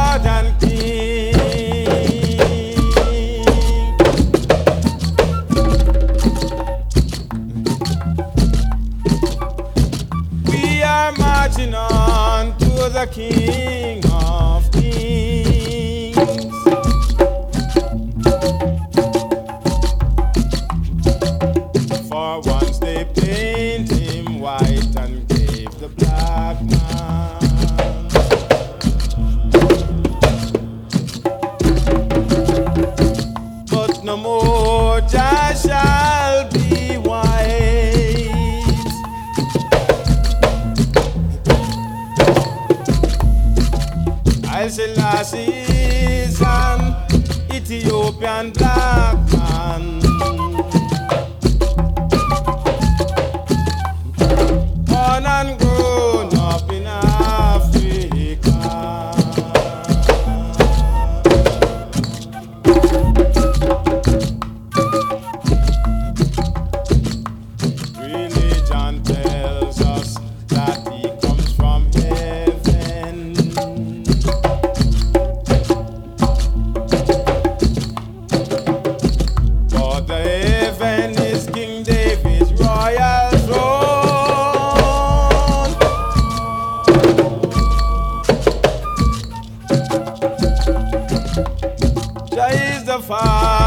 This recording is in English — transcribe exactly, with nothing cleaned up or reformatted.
Lord and King. We are marching on to the King of Kings. For once they paint him white and gave the black man. But no more Jah shall be white. Haile Selassie is an Ethiopian black man. Born and grown up in Africa. Religion tells us that he comes from heaven. For the heaven is King David's royal throne. Jah is the Father.